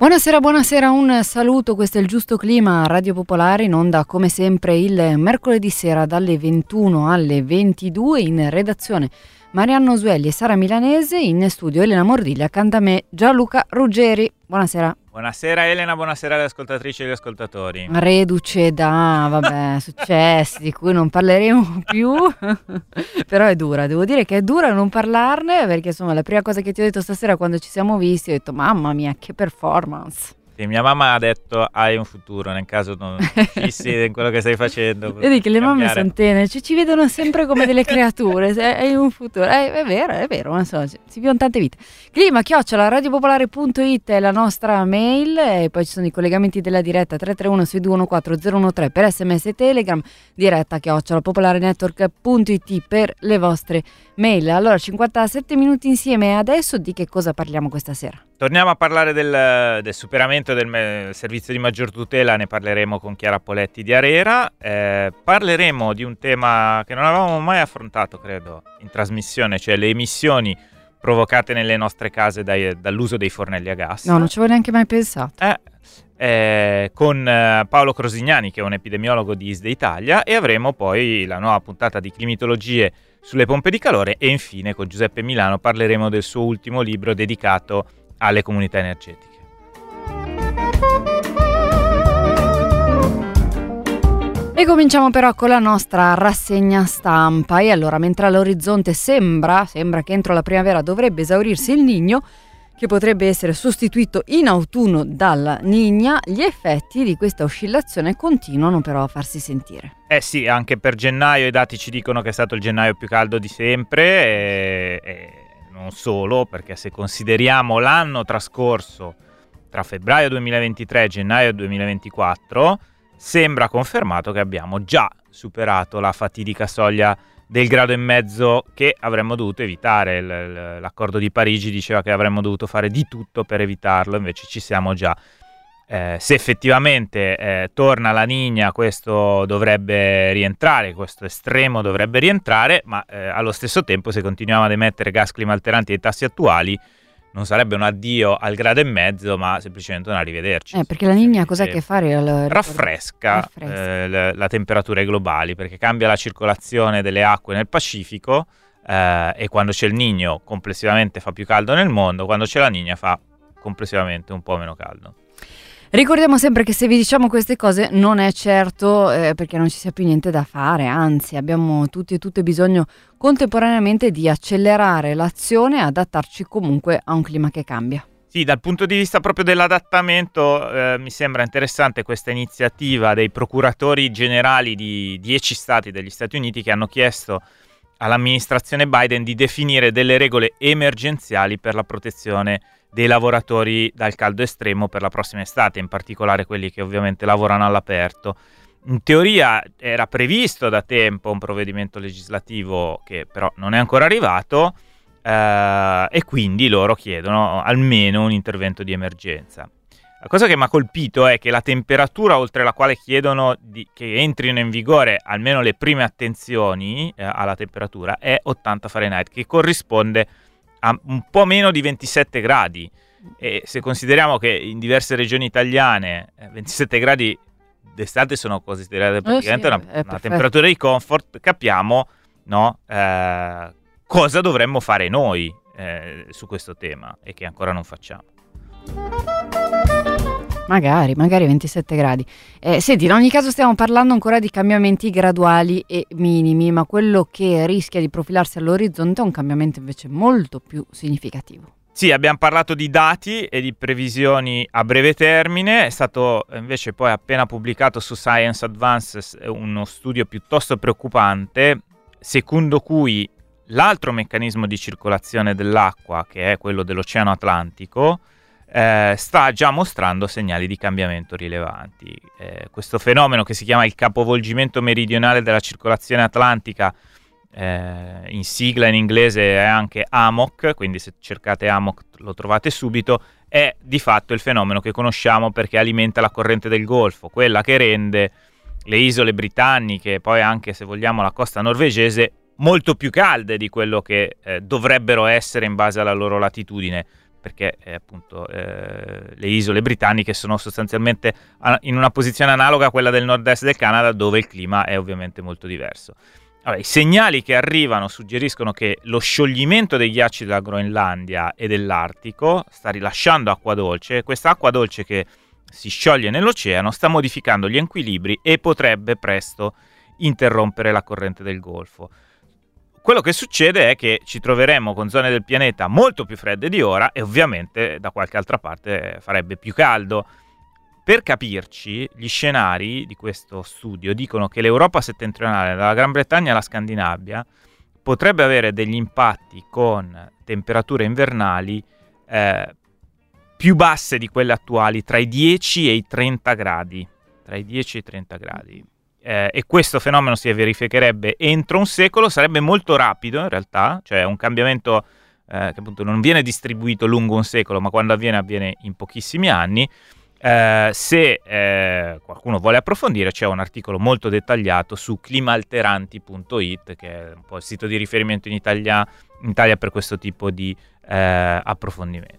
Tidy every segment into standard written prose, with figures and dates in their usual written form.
Buonasera, buonasera, un saluto, questo è il Giusto Clima, Radio Popolare, in onda come sempre il mercoledì sera dalle 21 alle 22, in redazione Marianna Osuelli e Sara Milanese, in studio Elena Mordiglia, accanto a me Gianluca Ruggeri. Buonasera. Buonasera Elena, buonasera alle ascoltatrici e agli ascoltatori. Reduce da, successi di cui non parleremo più, però è dura, devo dire che è dura non parlarne, perché insomma la prima cosa che ti ho detto stasera quando ci siamo visti, ho detto mamma mia che performance. Sì, mia mamma ha detto hai un futuro nel caso non fissi in quello che stai facendo. Vedi che le mamme sono tenere, ci vedono sempre come delle creature, hai un futuro, è vero, non so, si vivono tante vite. Clima@radiopopolare.it è la nostra mail, e poi ci sono i collegamenti della diretta 331-621-4013 per SMS e Telegram, diretta @popolarenetwork.it per le vostre mail. Allora 57 minuti insieme, adesso di che cosa parliamo questa sera? Torniamo a parlare del superamento del servizio di maggior tutela, ne parleremo con Chiara Poletti di Arera, parleremo di un tema che non avevamo mai affrontato credo in trasmissione, cioè le emissioni provocate nelle nostre case dall'uso dei fornelli a gas. No, non ci avevo neanche mai pensato. Con Paolo Crosignani, che è un epidemiologo di ISDE Italia, e avremo poi la nuova puntata di climatologie sulle pompe di calore, e infine con Giuseppe Milano parleremo del suo ultimo libro dedicato alle comunità energetiche. E cominciamo però con la nostra rassegna stampa. E allora, mentre all'orizzonte sembra che entro la primavera dovrebbe esaurirsi il Niño, che potrebbe essere sostituito in autunno dalla Niña, gli effetti di questa oscillazione continuano però a farsi sentire. Sì, anche per gennaio i dati ci dicono che è stato il gennaio più caldo di sempre, e non solo, perché se consideriamo l'anno trascorso tra febbraio 2023 e gennaio 2024, sembra confermato che abbiamo già superato la fatidica soglia del 1,5 gradi che avremmo dovuto evitare. L'accordo di Parigi diceva che avremmo dovuto fare di tutto per evitarlo, invece ci siamo già. Se effettivamente torna la Niña, questo dovrebbe rientrare, questo estremo dovrebbe rientrare, ma allo stesso tempo, se continuiamo ad emettere gas climalteranti ai tassi attuali, non sarebbe un addio al 1,5 gradi, ma semplicemente un arrivederci. Perché la Niña cos'è che fa? Raffresca la temperatura globali, perché cambia la circolazione delle acque nel Pacifico, e quando c'è il Niño complessivamente fa più caldo nel mondo, quando c'è la Niña fa complessivamente un po' meno caldo. Ricordiamo sempre che se vi diciamo queste cose non è certo perché non ci sia più niente da fare, anzi abbiamo tutti e tutte bisogno contemporaneamente di accelerare l'azione e adattarci comunque a un clima che cambia. Sì, dal punto di vista proprio dell'adattamento mi sembra interessante questa iniziativa dei procuratori generali di 10 stati degli Stati Uniti, che hanno chiesto all'amministrazione Biden di definire delle regole emergenziali per la protezione dei lavoratori dal caldo estremo per la prossima estate, in particolare quelli che ovviamente lavorano all'aperto. In teoria era previsto da tempo un provvedimento legislativo che però non è ancora arrivato, e quindi loro chiedono almeno un intervento di emergenza. La cosa che mi ha colpito è che la temperatura oltre la quale chiedono che entrino in vigore almeno le prime attenzioni alla temperatura è 80 Fahrenheit, che corrisponde a un po' meno di 27 gradi, e se consideriamo che in diverse regioni italiane 27 gradi d'estate sono considerate praticamente una temperatura di comfort, capiamo cosa dovremmo fare noi su questo tema e che ancora non facciamo. Magari 27 gradi. Senti, in ogni caso stiamo parlando ancora di cambiamenti graduali e minimi, ma quello che rischia di profilarsi all'orizzonte è un cambiamento invece molto più significativo. Sì, abbiamo parlato di dati e di previsioni a breve termine. È stato invece poi appena pubblicato su Science Advances uno studio piuttosto preoccupante, secondo cui l'altro meccanismo di circolazione dell'acqua, che è quello dell'Oceano Atlantico, sta già mostrando segnali di cambiamento rilevanti. Questo fenomeno, che si chiama il capovolgimento meridionale della circolazione atlantica, in sigla in inglese è anche AMOC, quindi se cercate AMOC lo trovate subito, è di fatto il fenomeno che conosciamo perché alimenta la corrente del Golfo, quella che rende le isole britanniche, poi anche se vogliamo la costa norvegese, molto più calde di quello che dovrebbero essere in base alla loro latitudine, perché appunto le isole britanniche sono sostanzialmente in una posizione analoga a quella del nord-est del Canada, dove il clima è ovviamente molto diverso. Allora, i segnali che arrivano suggeriscono che lo scioglimento dei ghiacci della Groenlandia e dell'Artico sta rilasciando acqua dolce. Questa acqua dolce che si scioglie nell'oceano sta modificando gli equilibri e potrebbe presto interrompere la corrente del Golfo. Quello che succede è che ci troveremo con zone del pianeta molto più fredde di ora e ovviamente da qualche altra parte farebbe più caldo. Per capirci, gli scenari di questo studio dicono che l'Europa settentrionale, dalla Gran Bretagna alla Scandinavia, potrebbe avere degli impatti con temperature invernali più basse di quelle attuali, tra i 10 e i 30 gradi. Tra i 10 e i 30 gradi. E questo fenomeno si verificherebbe entro un secolo, sarebbe molto rapido in realtà, cioè un cambiamento che appunto non viene distribuito lungo un secolo, ma quando avviene in pochissimi anni. Se qualcuno vuole approfondire, c'è un articolo molto dettagliato su climaalteranti.it, che è un po' il sito di riferimento in Italia per questo tipo di approfondimenti.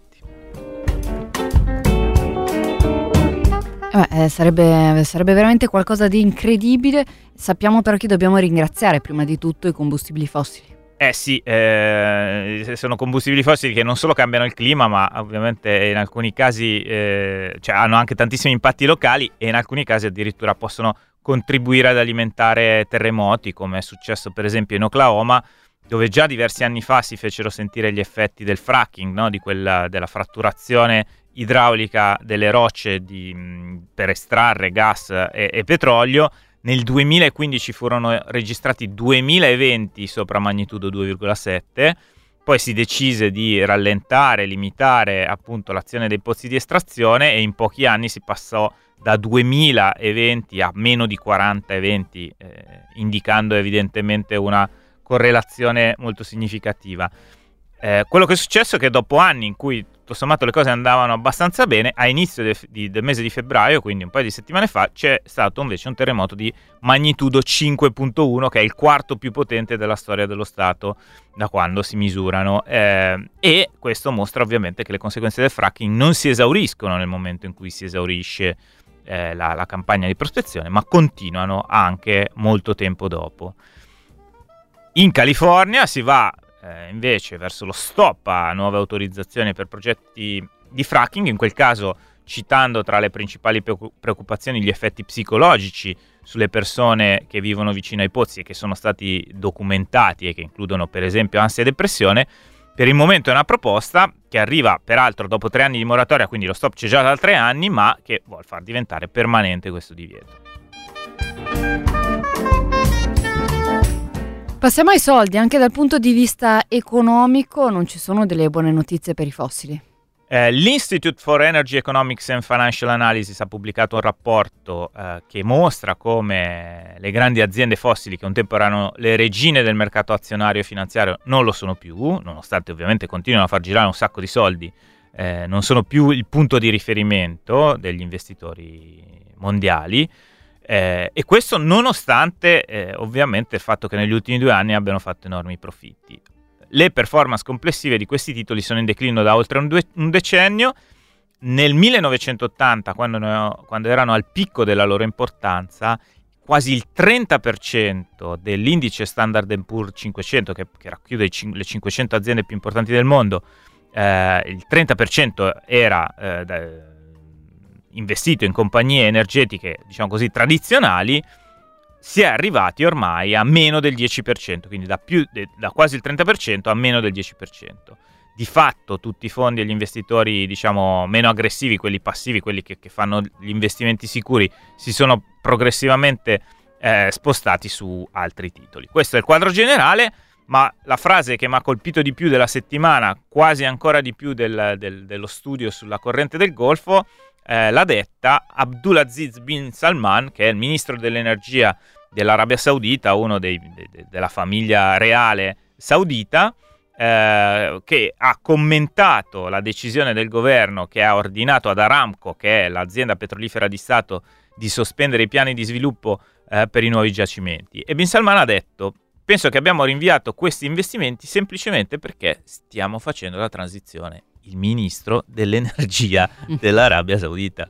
Sarebbe veramente qualcosa di incredibile. Sappiamo però che dobbiamo ringraziare prima di tutto i combustibili fossili. Sì, sono combustibili fossili che non solo cambiano il clima, ma ovviamente in alcuni casi hanno anche tantissimi impatti locali e in alcuni casi addirittura possono contribuire ad alimentare terremoti, come è successo per esempio in Oklahoma, dove già diversi anni fa si fecero sentire gli effetti del fracking, no? Della fratturazione idraulica delle rocce per estrarre gas e petrolio. Nel 2015 furono registrati 2000 eventi sopra magnitudo 2,7, poi si decise di rallentare, limitare appunto l'azione dei pozzi di estrazione e in pochi anni si passò da 2000 eventi a meno di 40 eventi, indicando evidentemente una correlazione molto significativa. Quello che è successo è che dopo anni in cui tutto sommato le cose andavano abbastanza bene, a inizio del mese di febbraio, quindi un paio di settimane fa, c'è stato invece un terremoto di magnitudo 5.1, che è il quarto più potente della storia dello Stato da quando si misurano, e questo mostra ovviamente che le conseguenze del fracking non si esauriscono nel momento in cui si esaurisce la campagna di prospezione, ma continuano anche molto tempo dopo. In California si va invece verso lo stop a nuove autorizzazioni per progetti di fracking, in quel caso citando tra le principali preoccupazioni gli effetti psicologici sulle persone che vivono vicino ai pozzi e che sono stati documentati e che includono per esempio ansia e depressione. Per il momento è una proposta che arriva peraltro dopo 3 anni di moratoria, quindi lo stop c'è già da 3 anni, ma che vuol far diventare permanente questo divieto. Passiamo ai soldi. Anche dal punto di vista economico non ci sono delle buone notizie per i fossili. L'Institute for Energy Economics and Financial Analysis ha pubblicato un rapporto che mostra come le grandi aziende fossili, che un tempo erano le regine del mercato azionario e finanziario, non lo sono più, nonostante ovviamente continuino a far girare un sacco di soldi, non sono più il punto di riferimento degli investitori mondiali. E questo nonostante ovviamente il fatto che negli ultimi 2 anni abbiano fatto enormi profitti. Le performance complessive di questi titoli sono in declino da oltre un decennio. Nel 1980, quando erano al picco della loro importanza, quasi il 30% dell'indice Standard & Poor's 500, che racchiude le 500 aziende più importanti del mondo, il 30% era investito in compagnie energetiche, diciamo così, tradizionali, si è arrivati ormai a meno del 10%, quindi da quasi il 30% a meno del 10%. Di fatto tutti i fondi e gli investitori, diciamo, meno aggressivi, quelli passivi, quelli che fanno gli investimenti sicuri, si sono progressivamente spostati su altri titoli. Questo è il quadro generale, ma la frase che mi ha colpito di più della settimana, quasi ancora di più dello studio sulla corrente del Golfo, l'ha detta Abdulaziz bin Salman, che è il ministro dell'energia dell'Arabia Saudita, uno della famiglia reale saudita, che ha commentato la decisione del governo che ha ordinato ad Aramco, che è l'azienda petrolifera di Stato, di sospendere i piani di sviluppo per i nuovi giacimenti. E bin Salman ha detto: penso che abbiamo rinviato questi investimenti semplicemente perché stiamo facendo la transizione il ministro dell'energia dell'Arabia Saudita.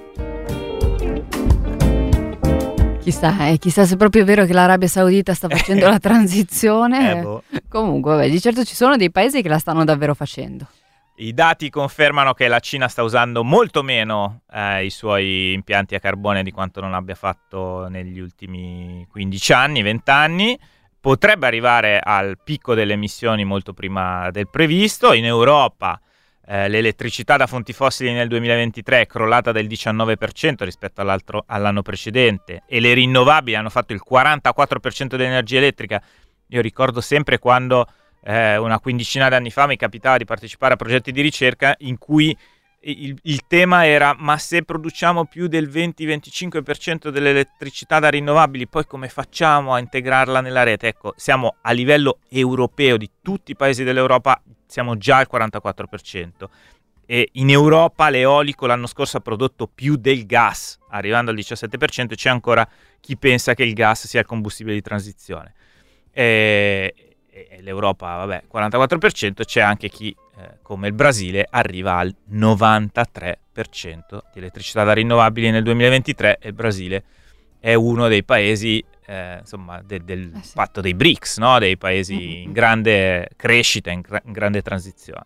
Chissà se è proprio vero che l'Arabia Saudita sta facendo la transizione. Comunque, vabbè, di certo ci sono dei paesi che la stanno davvero facendo. I dati confermano che la Cina sta usando molto meno i suoi impianti a carbone di quanto non abbia fatto negli ultimi 15 anni, 20 anni. Potrebbe arrivare al picco delle emissioni molto prima del previsto. In Europa l'elettricità da fonti fossili nel 2023 è crollata del 19% rispetto all'anno precedente e le rinnovabili hanno fatto il 44% dell'energia elettrica. Io ricordo sempre quando una quindicina d'anni fa mi capitava di partecipare a progetti di ricerca in cui il tema era: ma se produciamo più del 20-25% dell'elettricità da rinnovabili, poi come facciamo a integrarla nella rete? Ecco, siamo a livello europeo, di tutti i paesi dell'Europa, siamo già al 44%. E in Europa l'eolico l'anno scorso ha prodotto più del gas, arrivando al 17%, e c'è ancora chi pensa che il gas sia il combustibile di transizione. E l'Europa, vabbè, 44%, c'è anche chi, come il Brasile, arriva al 93% di elettricità da rinnovabili nel 2023, e il Brasile è uno dei paesi, del patto dei BRICS, no? Dei paesi in grande crescita, in grande transizione.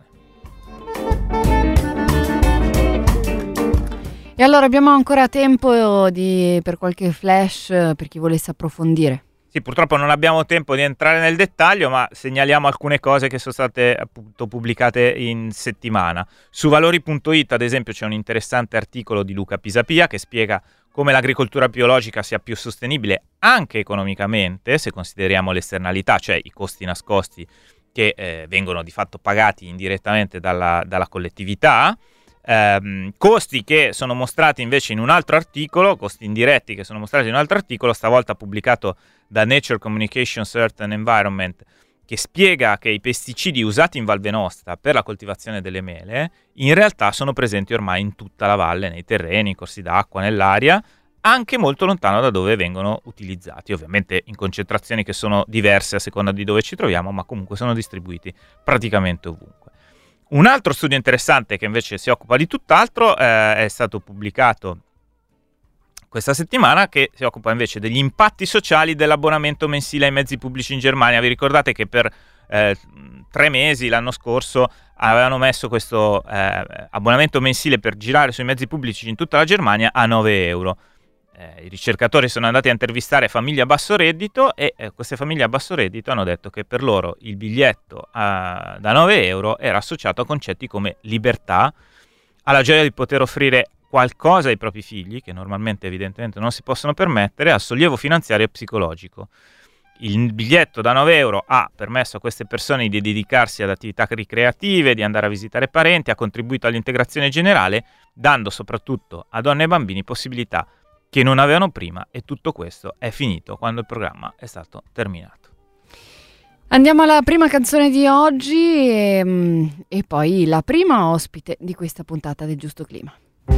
E allora abbiamo ancora tempo per qualche flash per chi volesse approfondire. Sì, purtroppo non abbiamo tempo di entrare nel dettaglio, ma segnaliamo alcune cose che sono state appunto pubblicate in settimana. Su valori.it, ad esempio, c'è un interessante articolo di Luca Pisapia che spiega come l'agricoltura biologica sia più sostenibile anche economicamente, se consideriamo le esternalità, cioè i costi nascosti che vengono di fatto pagati indirettamente dalla collettività. Costi che sono mostrati invece in un altro articolo, costi indiretti che sono mostrati in un altro articolo, stavolta pubblicato da Nature Communications Earth and Environment, che spiega che i pesticidi usati in Val Venosta per la coltivazione delle mele in realtà sono presenti ormai in tutta la valle, nei terreni, corsi d'acqua, nell'aria, anche molto lontano da dove vengono utilizzati, ovviamente in concentrazioni che sono diverse a seconda di dove ci troviamo, ma comunque sono distribuiti praticamente ovunque. Un altro studio interessante che invece si occupa di tutt'altro è stato pubblicato questa settimana, che si occupa invece degli impatti sociali dell'abbonamento mensile ai mezzi pubblici in Germania. Vi ricordate che per 3 mesi l'anno scorso avevano messo questo abbonamento mensile per girare sui mezzi pubblici in tutta la Germania a 9 euro. I ricercatori sono andati a intervistare famiglie a basso reddito e queste famiglie a basso reddito hanno detto che per loro il biglietto da 9 euro era associato a concetti come libertà, alla gioia di poter offrire qualcosa ai propri figli, che normalmente evidentemente non si possono permettere, al sollievo finanziario e psicologico. Il biglietto da 9 euro ha permesso a queste persone di dedicarsi ad attività ricreative, di andare a visitare parenti, ha contribuito all'integrazione generale, dando soprattutto a donne e bambini possibilità che non avevano prima, e tutto questo è finito quando il programma è stato terminato. Andiamo alla prima canzone di oggi e poi la prima ospite di questa puntata del Giusto Clima.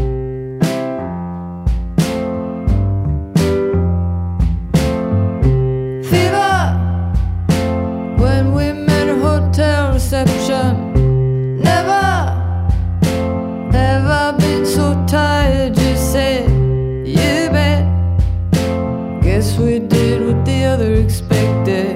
Fever when we met a hotel reception. Never ever been so tired, you said. You bet. Guess we did what the other expected.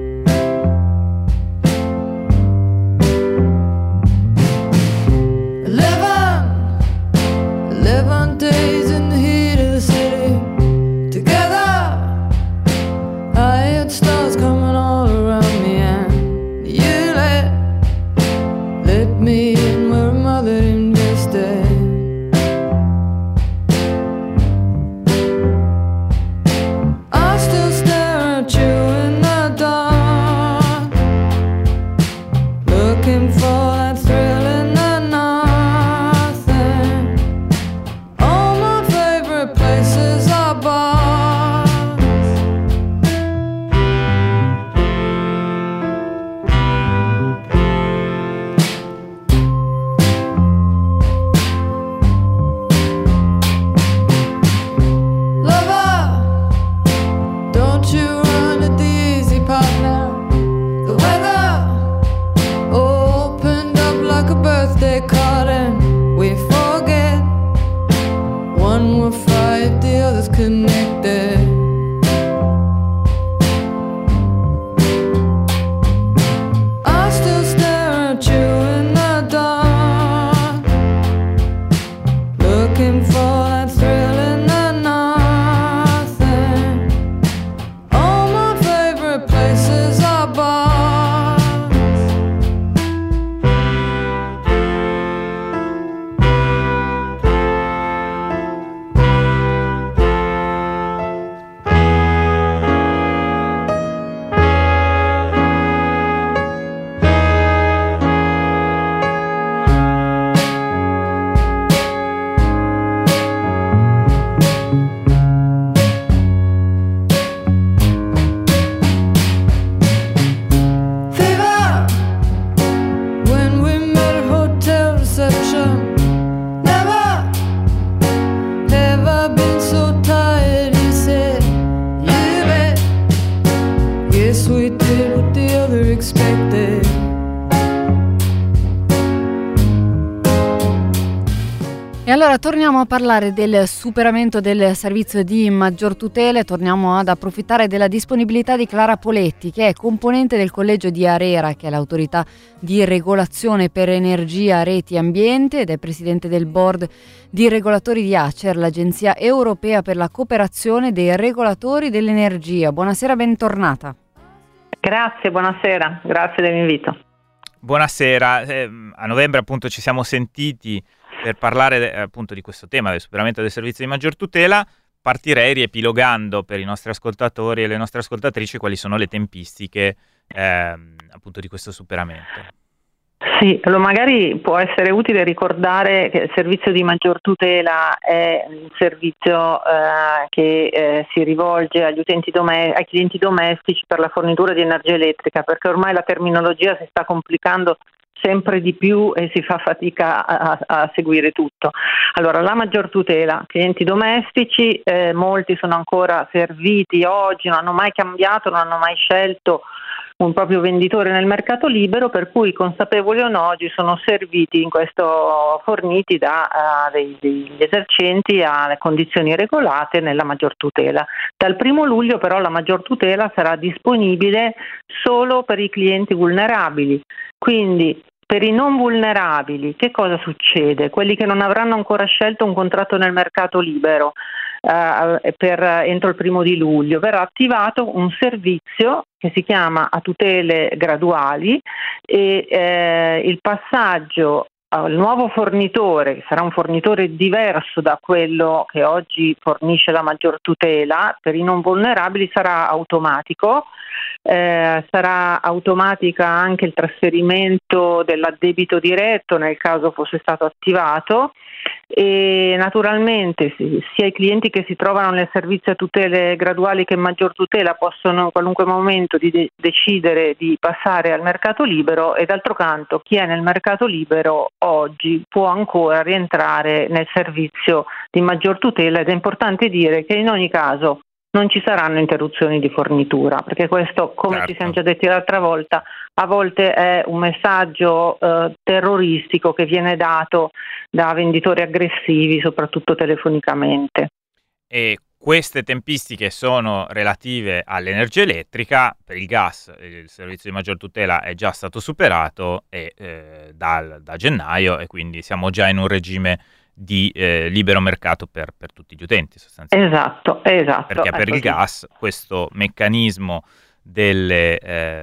11 days in the heat of the city together. I had stars coming all around me, and you let me in where a mother invested. I still stare at you in the dark, looking for that thrill in the nothing. All my looking for that thrill in the nothing. All my favorite places are bars. Fever when we met at hotel reception. Never ever been so tired, he said. You bet. Yes, we did what the other expected. E allora torniamo a parlare del superamento del servizio di maggior tutela e torniamo ad approfittare della disponibilità di Clara Poletti, che è componente del collegio di ARERA, che è l'autorità di regolazione per energia, reti e ambiente, ed è presidente del board di regolatori di ACER, l'Agenzia Europea per la Cooperazione dei Regolatori dell'Energia. Buonasera, bentornata. Grazie, buonasera, grazie dell'invito. Buonasera, a novembre appunto ci siamo sentiti per parlare appunto di questo tema del superamento del servizio di maggior tutela. Partirei riepilogando per i nostri ascoltatori e le nostre ascoltatrici quali sono le tempistiche appunto di questo superamento. Sì, allora magari può essere utile ricordare che il servizio di maggior tutela è un servizio che si rivolge agli ai clienti domestici per la fornitura di energia elettrica, perché ormai la terminologia si sta complicando sempre di più e si fa fatica a seguire tutto. Allora, la maggior tutela, clienti domestici, molti sono ancora serviti oggi, non hanno mai cambiato, non hanno mai scelto un proprio venditore nel mercato libero, per cui consapevoli o no oggi sono serviti in questo forniti da degli esercenti a condizioni regolate nella maggior tutela. Dal 1 luglio però la maggior tutela sarà disponibile solo per i clienti vulnerabili, quindi per i non vulnerabili che cosa succede? Quelli che non avranno ancora scelto un contratto nel mercato libero entro il 1 di luglio verrà attivato un servizio che si chiama a tutele graduali e il passaggio al nuovo fornitore, che sarà un fornitore diverso da quello che oggi fornisce la maggior tutela, per i non vulnerabili sarà automatico. Sarà automatica anche il trasferimento dell'addebito diretto nel caso fosse stato attivato, e naturalmente sia i clienti che si trovano nel servizio a tutele graduali che maggior tutela possono in qualunque momento decidere di passare al mercato libero, e d'altro canto chi è nel mercato libero oggi può ancora rientrare nel servizio di maggior tutela, ed è importante dire che in ogni caso non ci saranno interruzioni di fornitura, perché questo, come ci siamo già detti l'altra volta, a volte è un messaggio terroristico che viene dato da venditori aggressivi, soprattutto telefonicamente. E queste tempistiche sono relative all'energia elettrica. Per il gas il servizio di maggior tutela è già stato superato da gennaio, e quindi siamo già in un regime di libero mercato per tutti gli utenti sostanzialmente. Esatto. Perché per il gas questo meccanismo delle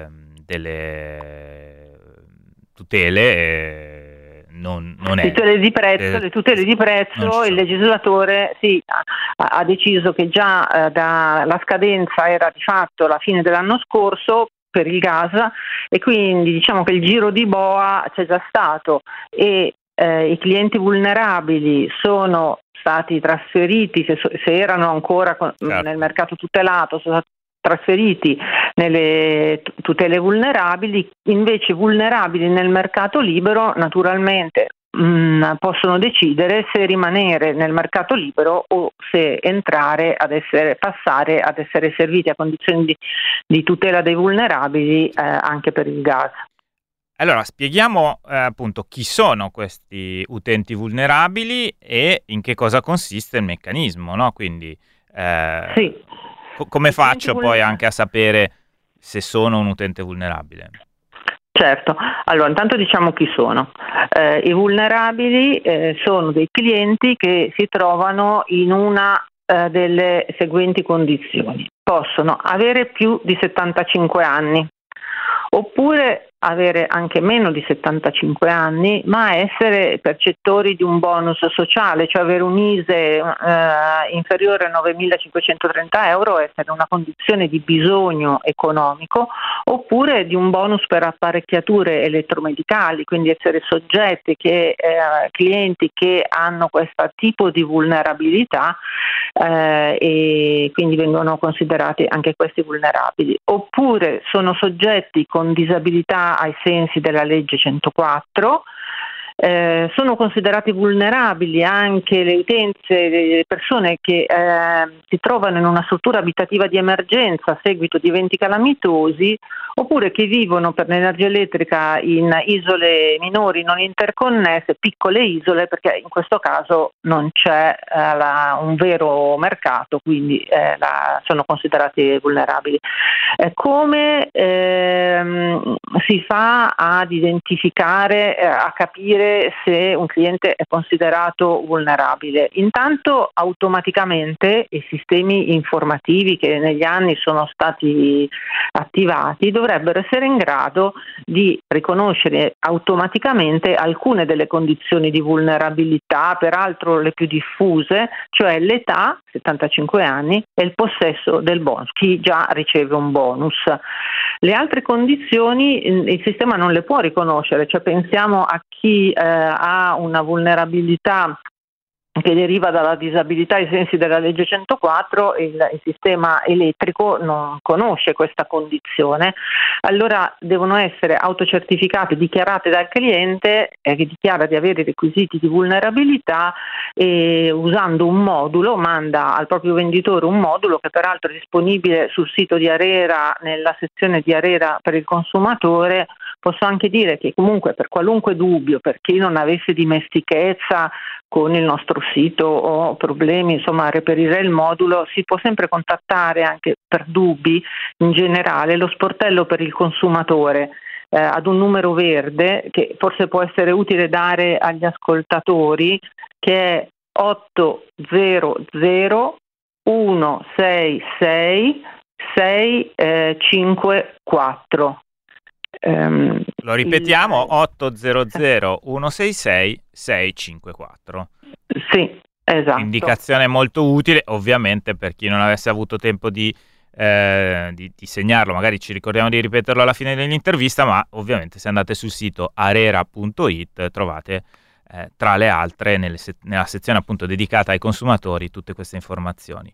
tutele non è. Le tutele di prezzo, il legislatore ha deciso che già la scadenza era di fatto la fine dell'anno scorso per il gas, e quindi diciamo che il giro di boa c'è già stato, e i clienti vulnerabili sono stati trasferiti, se erano ancora nel mercato tutelato, sono stati trasferiti nelle tutele vulnerabili. Invece vulnerabili nel mercato libero naturalmente possono decidere se rimanere nel mercato libero o se passare ad essere serviti a condizioni di tutela dei vulnerabili anche per il gas. Allora, spieghiamo appunto chi sono questi utenti vulnerabili e in che cosa consiste il meccanismo, no? Quindi come faccio poi anche a sapere se sono un utente vulnerabile? Certo, allora intanto diciamo chi sono. I vulnerabili sono dei clienti che si trovano in una delle seguenti condizioni. Possono avere più di 75 anni, oppure avere anche meno di 75 anni, ma essere percettori di un bonus sociale, cioè avere un ISEE inferiore a 9.530 euro, essere una condizione di bisogno economico, oppure di un bonus per apparecchiature elettromedicali, quindi essere soggetti clienti che hanno questo tipo di vulnerabilità e quindi vengono considerati anche questi vulnerabili. Oppure sono soggetti con disabilità ai sensi della legge 104. Sono considerati vulnerabili anche le utenze, le persone che si trovano in una struttura abitativa di emergenza a seguito di eventi calamitosi, oppure che vivono per l'energia elettrica in isole minori non interconnesse, piccole isole, perché in questo caso non c'è un vero mercato, quindi sono considerati vulnerabili. Come si fa ad identificare, a capire se un cliente è considerato vulnerabile? Intanto automaticamente i sistemi informativi che negli anni sono stati attivati dovrebbero essere in grado di riconoscere automaticamente alcune delle condizioni di vulnerabilità, peraltro le più diffuse, cioè l'età, 75 anni, e il possesso del bonus, chi già riceve un bonus. Le altre condizioni il sistema non le può riconoscere, cioè pensiamo a chi ha una vulnerabilità che deriva dalla disabilità ai sensi della legge 104, il sistema elettrico non conosce questa condizione, allora devono essere autocertificate, dichiarate dal cliente che dichiara di avere i requisiti di vulnerabilità, e usando un modulo manda al proprio venditore un modulo che peraltro è disponibile sul sito di ARERA, nella sezione di ARERA per il consumatore. Posso anche dire che comunque per qualunque dubbio, per chi non avesse dimestichezza con il nostro sito o problemi insomma a reperire il modulo, si può sempre contattare anche per dubbi in generale lo sportello per il consumatore ad un numero verde che forse può essere utile dare agli ascoltatori, che è 800 166 654. Lo ripetiamo, 800 166 654. Sì, esatto. Indicazione molto utile, ovviamente per chi non avesse avuto tempo di segnarlo, magari ci ricordiamo di ripeterlo alla fine dell'intervista, ma ovviamente se andate sul sito arera.it trovate tra le altre nella sezione appunto dedicata ai consumatori tutte queste informazioni.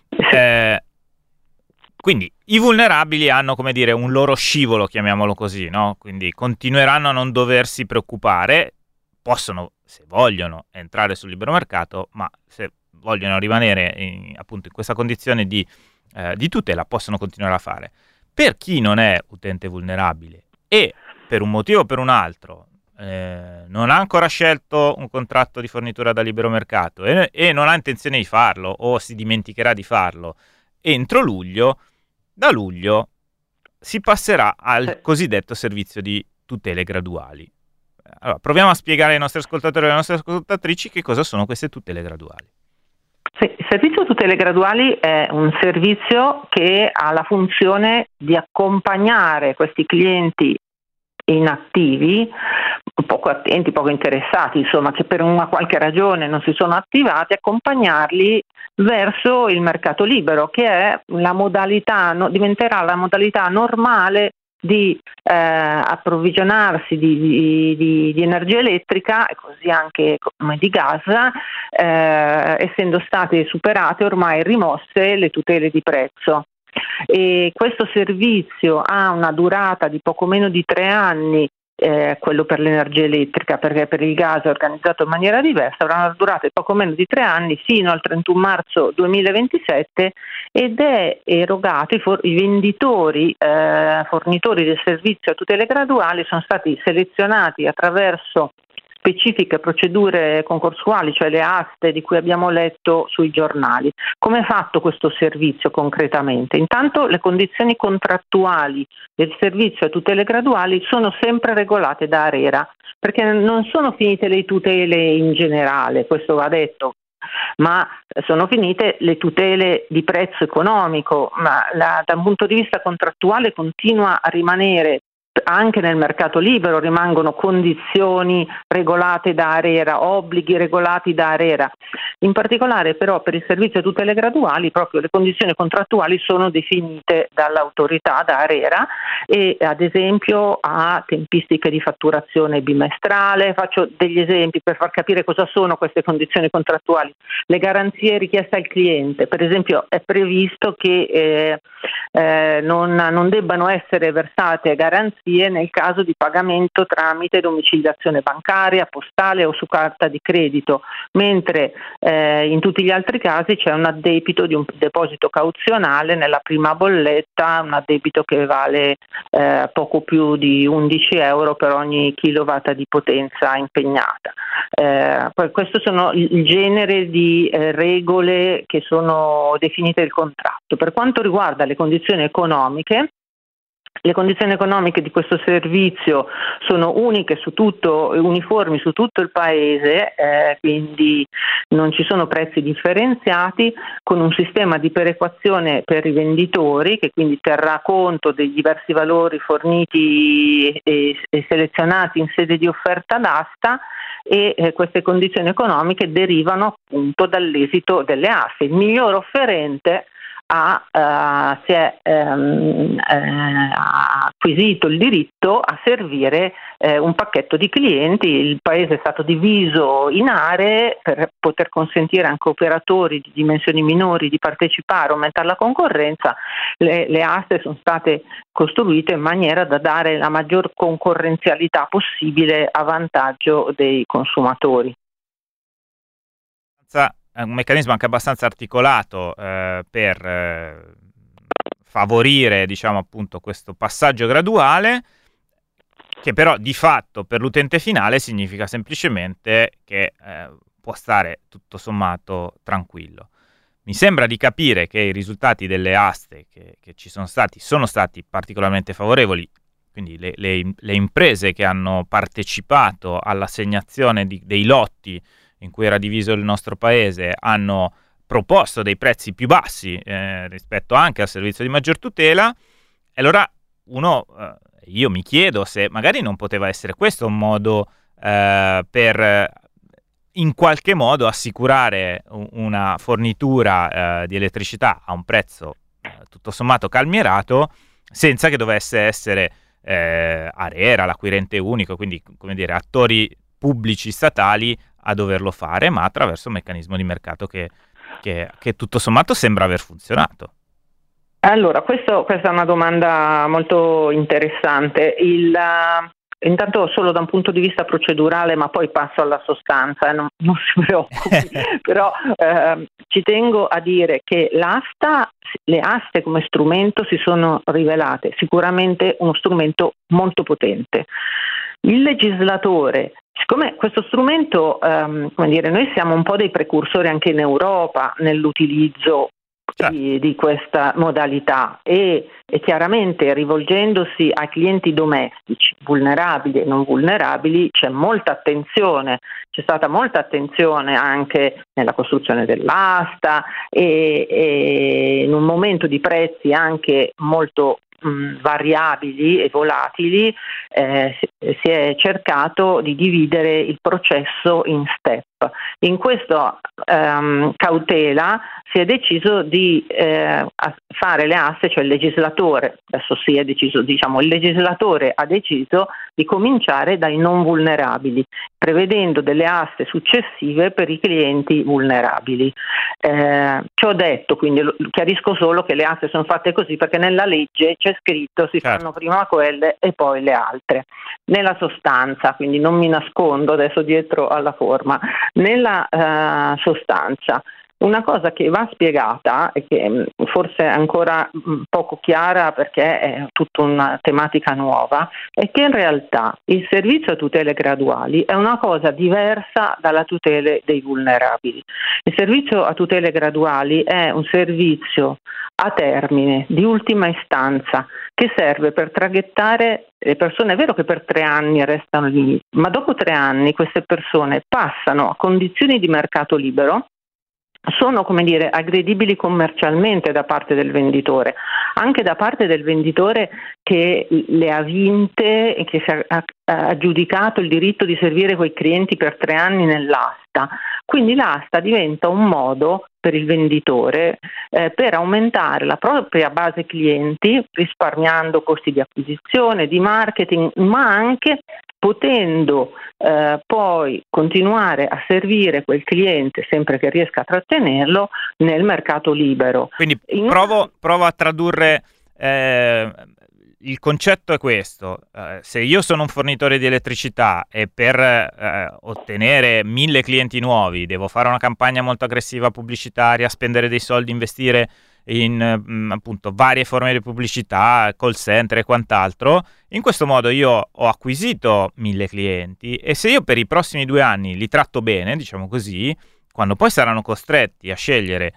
Quindi i vulnerabili hanno, come dire, un loro scivolo, chiamiamolo così, no? Quindi continueranno a non doversi preoccupare, possono, se vogliono, entrare sul libero mercato, ma se vogliono rimanere appunto in questa condizione di tutela possono continuare a fare. Per chi non è utente vulnerabile e per un motivo o per un altro non ha ancora scelto un contratto di fornitura da libero mercato e non ha intenzione di farlo o si dimenticherà di farlo entro luglio, da luglio si passerà al cosiddetto servizio di tutele graduali. Allora, proviamo a spiegare ai nostri ascoltatori e alle nostre ascoltatrici che cosa sono queste tutele graduali. Sì, il servizio tutele graduali è un servizio che ha la funzione di accompagnare questi clienti inattivi, poco attenti, poco interessati, insomma, che per una qualche ragione non si sono attivati, accompagnarli verso il mercato libero, che è la modalità, diventerà la modalità normale di approvvigionarsi di energia elettrica e così anche come di gas, essendo state superate ormai rimosse le tutele di prezzo. E questo servizio ha una durata di poco meno di 3 anni, quello per l'energia elettrica, perché per il gas è organizzato in maniera diversa, avrà una durata di poco meno di 3 anni fino al 31 marzo 2027 ed è erogato, i venditori, fornitori del servizio a tutele graduali sono stati selezionati attraverso specifiche procedure concorsuali, cioè le aste di cui abbiamo letto sui giornali. Come è fatto questo servizio concretamente? Intanto le condizioni contrattuali del servizio a tutele graduali sono sempre regolate da ARERA, perché non sono finite le tutele in generale, questo va detto, ma sono finite le tutele di prezzo economico, ma da un punto di vista contrattuale continua a rimanere, anche nel mercato libero rimangono condizioni regolate da ARERA, obblighi regolati da ARERA. In particolare però per il servizio a tutele graduali proprio le condizioni contrattuali sono definite dall'autorità, da ARERA, e ad esempio ha tempistiche di fatturazione bimestrale. Faccio degli esempi per far capire cosa sono queste condizioni contrattuali. Le garanzie richieste al cliente, per esempio è previsto che non debbano essere versate garanzie nel caso di pagamento tramite domiciliazione bancaria, postale o su carta di credito, mentre in tutti gli altri casi c'è un addebito di un deposito cauzionale nella prima bolletta, un addebito che vale poco più di 11 euro per ogni kilowatt di potenza impegnata. Questo sono il genere di regole che sono definite nel contratto. Per quanto riguarda le condizioni economiche di questo servizio sono uniformi su tutto il paese, quindi non ci sono prezzi differenziati, con un sistema di perequazione per i venditori che quindi terrà conto dei diversi valori forniti e selezionati in sede di offerta d'asta, e queste condizioni economiche derivano appunto dall'esito delle aste. Il miglior offerente ha acquisito il diritto a servire un pacchetto di clienti. Il paese è stato diviso in aree per poter consentire anche operatori di dimensioni minori di partecipare, aumentare la concorrenza. Le aste sono state costruite in maniera da dare la maggior concorrenzialità possibile a vantaggio dei consumatori. È un meccanismo anche abbastanza articolato per favorire, diciamo, appunto questo passaggio graduale, che però di fatto per l'utente finale significa semplicemente che può stare tutto sommato tranquillo. Mi sembra di capire che i risultati delle aste che ci sono stati particolarmente favorevoli, quindi le imprese che hanno partecipato all'assegnazione dei lotti in cui era diviso il nostro paese hanno proposto dei prezzi più bassi rispetto anche al servizio di maggior tutela. E allora io mi chiedo se magari non poteva essere questo un modo per in qualche modo assicurare una fornitura di elettricità a un prezzo tutto sommato calmierato, senza che dovesse essere ARERA, l'acquirente unico, quindi come dire attori pubblici statali a doverlo fare, ma attraverso un meccanismo di mercato che tutto sommato sembra aver funzionato. Allora, questa è una domanda molto interessante. Intanto solo da un punto di vista procedurale, ma poi passo alla sostanza, non si preoccupi, però ci tengo a dire che le aste come strumento si sono rivelate sicuramente uno strumento molto potente. Il legislatore, siccome questo strumento, noi siamo un po' dei precursori anche in Europa nell'utilizzo di questa modalità e chiaramente rivolgendosi ai clienti domestici vulnerabili e non vulnerabili c'è stata molta attenzione anche nella costruzione dell'asta e in un momento di prezzi anche molto variabili e volatili si è cercato di dividere il processo in step. In questa cautela si è deciso di fare le aste, cioè il legislatore ha deciso di cominciare dai non vulnerabili, prevedendo delle aste successive per i clienti vulnerabili. Ciò detto, quindi chiarisco solo che le aste sono fatte così perché nella legge c'è scritto si fanno prima quelle e poi le altre. Nella sostanza, quindi non mi nascondo adesso dietro alla forma, nella sostanza una cosa che va spiegata e che forse è ancora poco chiara perché è tutta una tematica nuova, è che in realtà il servizio a tutele graduali è una cosa diversa dalla tutela dei vulnerabili. Il servizio a tutele graduali è un servizio a termine, di ultima istanza, che serve per traghettare le persone. È vero che per 3 anni restano lì, ma dopo 3 anni queste persone passano a condizioni di mercato libero, sono, come dire, aggredibili commercialmente da parte del venditore, anche da parte del venditore che le ha vinte e che si è aggiudicato il diritto di servire quei clienti per 3 anni nell'asta. Quindi l'asta diventa un modo per il venditore per aumentare la propria base clienti, risparmiando costi di acquisizione, di marketing, ma anche potendo poi continuare a servire quel cliente, sempre che riesca a trattenerlo, nel mercato libero. Quindi provo a tradurre, il concetto è questo: se io sono un fornitore di elettricità e per ottenere 1000 clienti nuovi devo fare una campagna molto aggressiva pubblicitaria, spendere dei soldi, investire in appunto varie forme di pubblicità, call center e quant'altro, in questo modo io ho acquisito 1000 clienti e se io per i prossimi 2 anni li tratto bene, diciamo così, quando poi saranno costretti a scegliere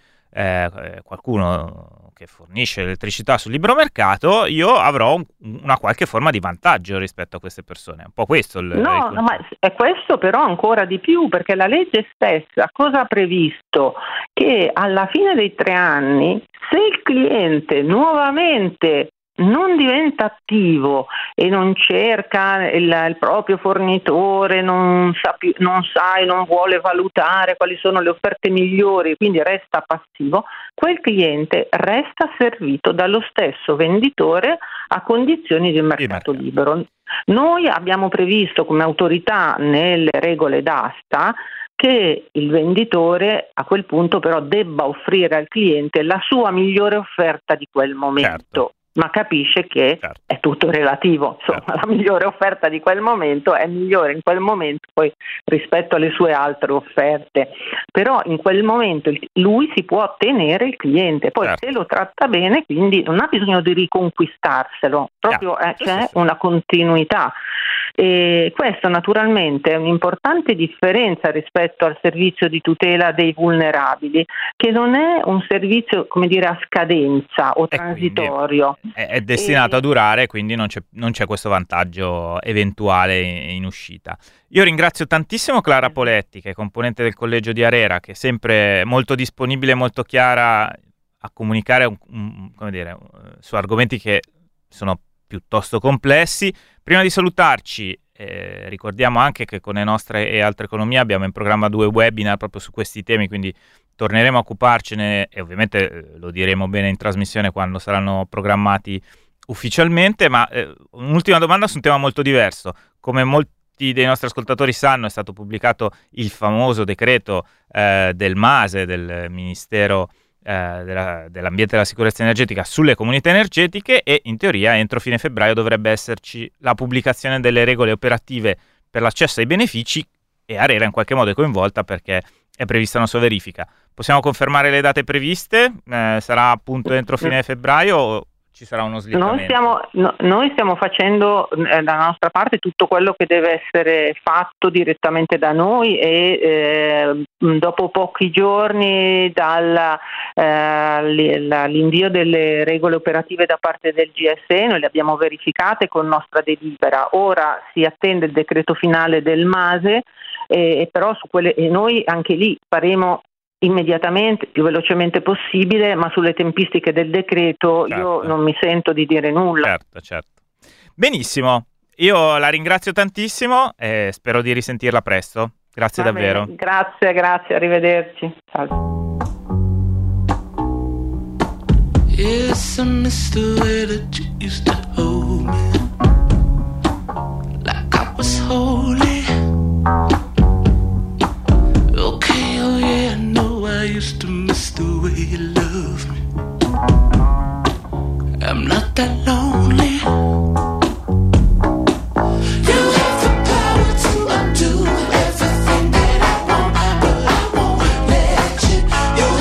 qualcuno che fornisce elettricità sul libero mercato, io avrò una qualche forma di vantaggio rispetto a queste persone. È un po' questo no, ma è questo però ancora di più, perché la legge stessa cosa ha previsto? Che alla fine dei 3 anni, se il cliente nuovamente non diventa attivo e non cerca il proprio fornitore, non vuole valutare quali sono le offerte migliori, quindi resta passivo, quel cliente resta servito dallo stesso venditore a condizioni di mercato libero. Noi abbiamo previsto come autorità nelle regole d'asta che il venditore a quel punto però debba offrire al cliente la sua migliore offerta di quel momento. Certo. Ma capisce che è tutto relativo, insomma, la migliore offerta di quel momento è migliore in quel momento poi rispetto alle sue altre offerte, però in quel momento lui si può tenere il cliente, poi se lo tratta bene, quindi non ha bisogno di riconquistarselo, proprio c'è una continuità. E questo naturalmente è un'importante differenza rispetto al servizio di tutela dei vulnerabili, che non è un servizio, come dire, a scadenza o transitorio. È destinato a durare, quindi non c'è questo vantaggio eventuale in uscita. Io ringrazio tantissimo Clara Poletti, che è componente del collegio di ARERA, che è sempre molto disponibile e molto chiara a comunicare su argomenti che sono piuttosto complessi. Prima di salutarci, ricordiamo anche che con le nostre e altre economie abbiamo in programma 2 webinar proprio su questi temi, quindi torneremo a occuparcene e ovviamente lo diremo bene in trasmissione quando saranno programmati ufficialmente. Ma un'ultima domanda su un tema molto diverso. Come molti dei nostri ascoltatori sanno, è stato pubblicato il famoso decreto del MASE, del Ministero dell'ambiente e della sicurezza energetica, sulle comunità energetiche, e in teoria entro fine febbraio dovrebbe esserci la pubblicazione delle regole operative per l'accesso ai benefici, e ARERA in qualche modo è coinvolta perché è prevista una sua verifica. Possiamo confermare le date previste? Sarà appunto entro fine febbraio o ci sarà uno slittamento? Noi stiamo facendo dalla nostra parte tutto quello che deve essere fatto direttamente da noi, e dopo pochi giorni dall'invio delle regole operative da parte del GSE, noi le abbiamo verificate con nostra delibera. Ora si attende il decreto finale del MASE, e però su quelle, e noi anche lì faremo immediatamente, più velocemente possibile, ma sulle tempistiche del decreto io non mi sento di dire nulla. Certo. Benissimo, io la ringrazio tantissimo e spero di risentirla presto. Grazie davvero. Grazie, arrivederci. Ciao. Yes, I miss the way that you used to hold me, like I was holy. Okay, oh yeah, I know I used to miss the way you love me. I'm not that lonely. You have the power to undo everything that I want, but I won't let you. You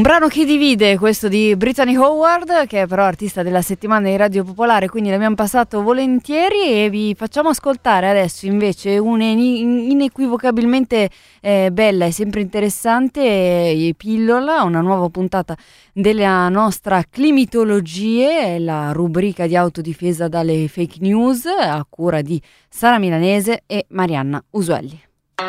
brano che divide, questo di Brittany Howard, che è però artista della settimana di Radio Popolare, quindi l'abbiamo passato volentieri, e vi facciamo ascoltare adesso invece inequivocabilmente bella e sempre interessante Pillola, una nuova puntata della nostra Climitologie, la rubrica di autodifesa dalle fake news a cura di Sara Milanese e Marianna Usuelli.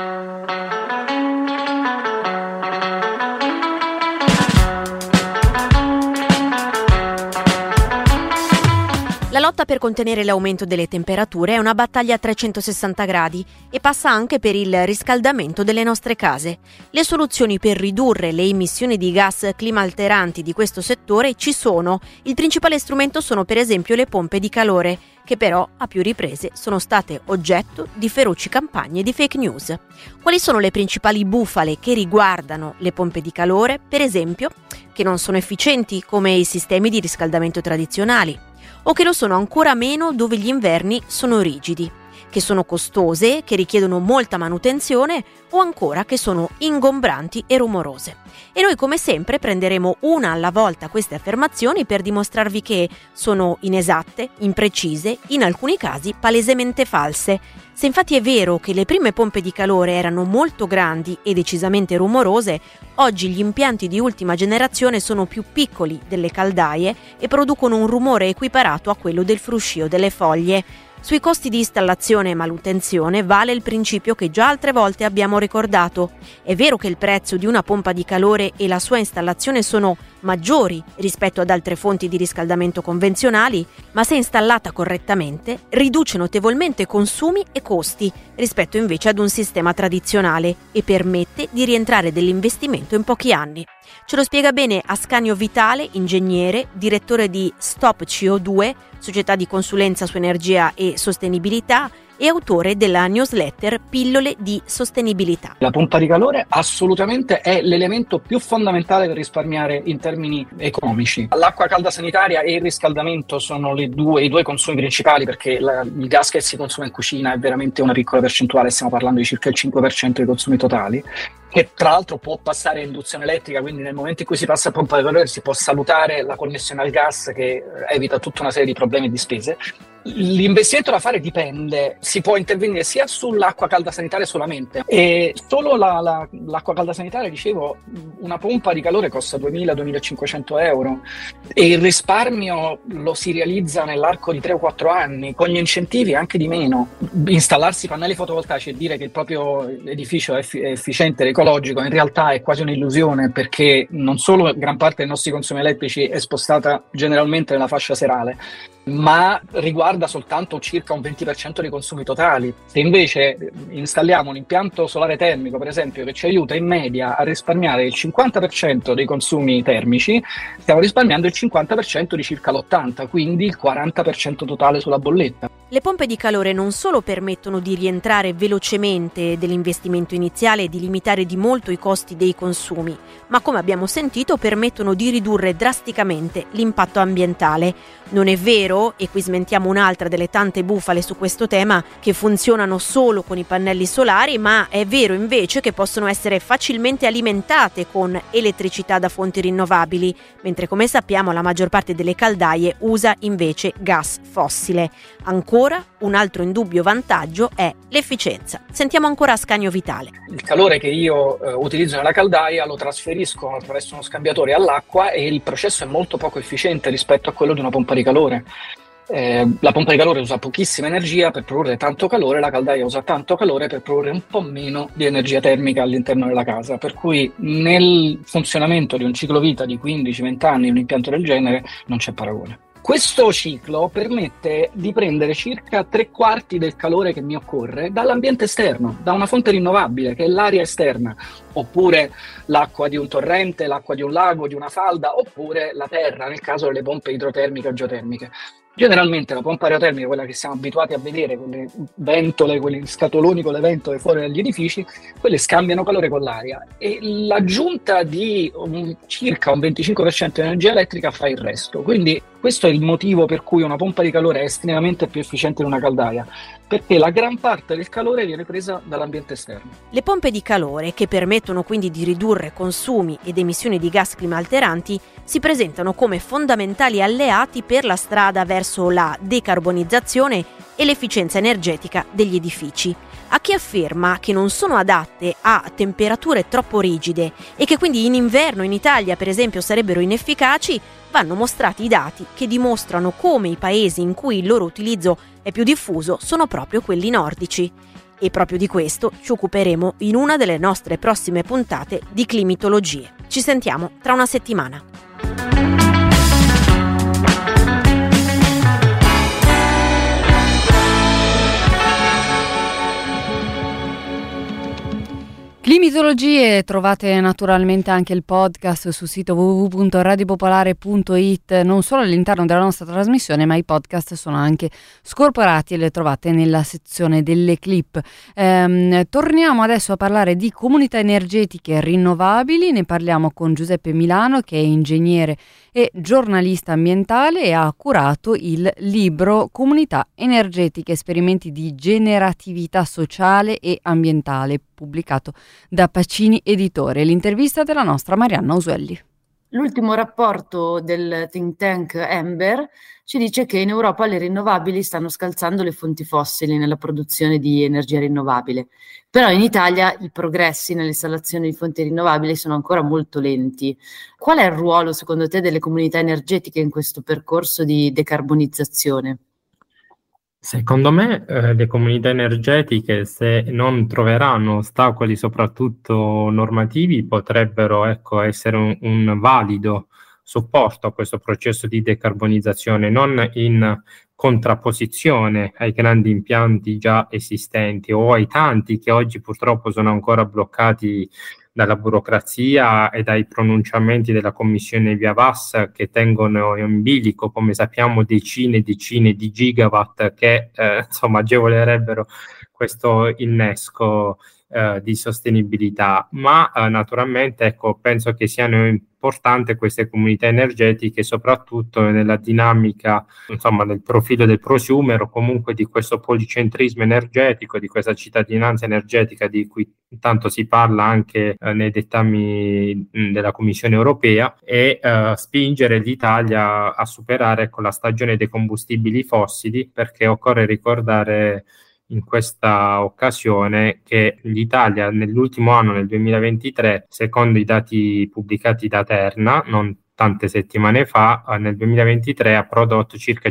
La lotta per contenere l'aumento delle temperature è una battaglia a 360 gradi e passa anche per il riscaldamento delle nostre case. Le soluzioni per ridurre le emissioni di gas climalteranti di questo settore ci sono. Il principale strumento sono per esempio le pompe di calore, che però a più riprese sono state oggetto di feroci campagne di fake news. Quali sono le principali bufale che riguardano le pompe di calore? Per esempio, che non sono efficienti come i sistemi di riscaldamento tradizionali, o che lo sono ancora meno dove gli inverni sono rigidi, che sono costose, che richiedono molta manutenzione o ancora che sono ingombranti e rumorose. E noi come sempre prenderemo una alla volta queste affermazioni per dimostrarvi che sono inesatte, imprecise, in alcuni casi palesemente false. Se infatti è vero che le prime pompe di calore erano molto grandi e decisamente rumorose, oggi gli impianti di ultima generazione sono più piccoli delle caldaie e producono un rumore equiparato a quello del fruscio delle foglie. Sui costi di installazione e manutenzione vale il principio che già altre volte abbiamo ricordato. È vero che il prezzo di una pompa di calore e la sua installazione sono maggiori rispetto ad altre fonti di riscaldamento convenzionali, ma se installata correttamente riduce notevolmente consumi e costi rispetto invece ad un sistema tradizionale e permette di rientrare dell'investimento in pochi anni. Ce lo spiega bene Ascanio Vitale, ingegnere, direttore di Stop CO2, società di consulenza su energia e sostenibilità, e autore della newsletter Pillole di Sostenibilità. La pompa di calore assolutamente è l'elemento più fondamentale per risparmiare in termini economici. L'acqua calda sanitaria e il riscaldamento sono i due consumi principali, perché il gas che si consuma in cucina è veramente una piccola percentuale, stiamo parlando di circa il 5% dei consumi totali, che tra l'altro può passare a induzione elettrica, quindi nel momento in cui si passa a pompa di calore si può salutare la connessione al gas, che evita tutta una serie di problemi e di spese. L'investimento da fare dipende, si può intervenire sia sull'acqua calda sanitaria solamente, e solo l'acqua calda sanitaria, dicevo, una pompa di calore costa 2.000-2.500 euro e il risparmio lo si realizza nell'arco di 3 o 4 anni, con gli incentivi anche di meno. Installarsi pannelli fotovoltaici e dire che il proprio edificio è efficiente ed ecologico in realtà è quasi un'illusione, perché non solo gran parte dei nostri consumi elettrici è spostata generalmente nella fascia serale, ma riguarda soltanto circa un 20% dei consumi totali. Se invece installiamo un impianto solare termico, per esempio, che ci aiuta in media a risparmiare il 50% dei consumi termici, stiamo risparmiando il 50% di circa l'80%, quindi il 40% totale sulla bolletta. Le pompe di calore non solo permettono di rientrare velocemente dell'investimento iniziale e di limitare di molto i costi dei consumi, ma come abbiamo sentito permettono di ridurre drasticamente l'impatto ambientale. Non è vero, e qui smentiamo un'altra delle tante bufale su questo tema, che funzionano solo con i pannelli solari, ma è vero invece che possono essere facilmente alimentate con elettricità da fonti rinnovabili, mentre come sappiamo la maggior parte delle caldaie usa invece gas fossile. Ancora un altro indubbio vantaggio è l'efficienza. Sentiamo ancora Ascanio Vitale. Il calore che io utilizzo nella caldaia lo trasferisco attraverso uno scambiatore all'acqua e il processo è molto poco efficiente rispetto a quello di una pompa di calore. La pompa di calore usa pochissima energia per produrre tanto calore, la caldaia usa tanto calore per produrre un po' meno di energia termica all'interno della casa, per cui nel funzionamento di un ciclo vita di 15-20 anni un impianto del genere non c'è paragone. Questo ciclo permette di prendere circa 3/4 del calore che mi occorre dall'ambiente esterno, da una fonte rinnovabile che è l'aria esterna, oppure l'acqua di un torrente, l'acqua di un lago, di una falda, oppure la terra nel caso delle pompe idrotermiche o geotermiche. Generalmente la pompa aerotermica, quella che siamo abituati a vedere, quelle ventole, quegli scatoloni con le ventole fuori dagli edifici, quelle scambiano calore con l'aria e l'aggiunta di circa un 25% di energia elettrica fa il resto. Quindi Questo è il motivo per cui una pompa di calore è estremamente più efficiente di una caldaia, perché la gran parte del calore viene presa dall'ambiente esterno. Le pompe di calore, che permettono quindi di ridurre consumi ed emissioni di gas climalteranti, si presentano come fondamentali alleati per la strada verso la decarbonizzazione e l'efficienza energetica degli edifici. A chi afferma che non sono adatte a temperature troppo rigide e che quindi in inverno in Italia, per esempio, sarebbero inefficaci, vanno mostrati i dati che dimostrano come i paesi in cui il loro utilizzo è più diffuso sono proprio quelli nordici. E proprio di questo ci occuperemo in una delle nostre prossime puntate di Climitologie. Ci sentiamo tra una settimana. Climitologie, trovate naturalmente anche il podcast sul sito www.radiopopolare.it, non solo all'interno della nostra trasmissione, ma i podcast sono anche scorporati e le trovate nella sezione delle clip. Torniamo adesso a parlare di comunità energetiche rinnovabili, ne parliamo con Giuseppe Milano, che è ingegnere e giornalista ambientale e ha curato il libro Comunità energetiche, esperimenti di generatività sociale e ambientale, pubblicato da Pacini Editore. L'intervista della nostra Marianna Usuelli. L'ultimo rapporto del think tank Ember ci dice che in Europa le rinnovabili stanno scalzando le fonti fossili nella produzione di energia rinnovabile. Però in Italia i progressi nell'installazione di fonti rinnovabili sono ancora molto lenti. Qual è il ruolo, secondo te, delle comunità energetiche in questo percorso di decarbonizzazione? Secondo me le comunità energetiche, se non troveranno ostacoli soprattutto normativi, potrebbero essere un valido supporto a questo processo di decarbonizzazione, non in contrapposizione ai grandi impianti già esistenti o ai tanti che oggi purtroppo sono ancora bloccati dalla burocrazia e dai pronunciamenti della Commissione Via Vas, che tengono in bilico, come sappiamo, decine e decine di gigawatt che agevolerebbero questo innesco di sostenibilità. Ma naturalmente penso che siano importanti queste comunità energetiche, soprattutto nella dinamica del profilo del prosumer, o comunque di questo policentrismo energetico, di questa cittadinanza energetica di cui tanto si parla anche nei dettami della Commissione Europea, e spingere l'Italia a superare la stagione dei combustibili fossili, perché occorre ricordare in questa occasione che l'Italia nell'ultimo anno, nel 2023, secondo i dati pubblicati da Terna, non tante settimane fa, nel 2023 ha prodotto circa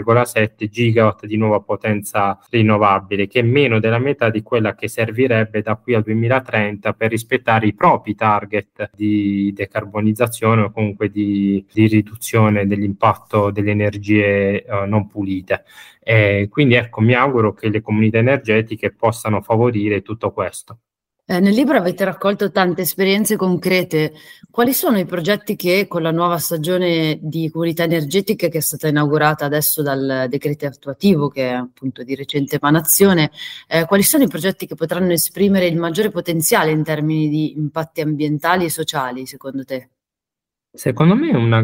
5,7 gigawatt di nuova potenza rinnovabile, che è meno della metà di quella che servirebbe da qui al 2030 per rispettare i propri target di decarbonizzazione o comunque di riduzione dell'impatto delle energie non pulite. Quindi mi auguro che le comunità energetiche possano favorire tutto questo. Nel libro avete raccolto tante esperienze concrete. Quali sono i progetti che, con la nuova stagione di comunità energetiche che è stata inaugurata adesso dal decreto attuativo, che è appunto di recente emanazione, quali sono i progetti che potranno esprimere il maggiore potenziale in termini di impatti ambientali e sociali, secondo te? Secondo me una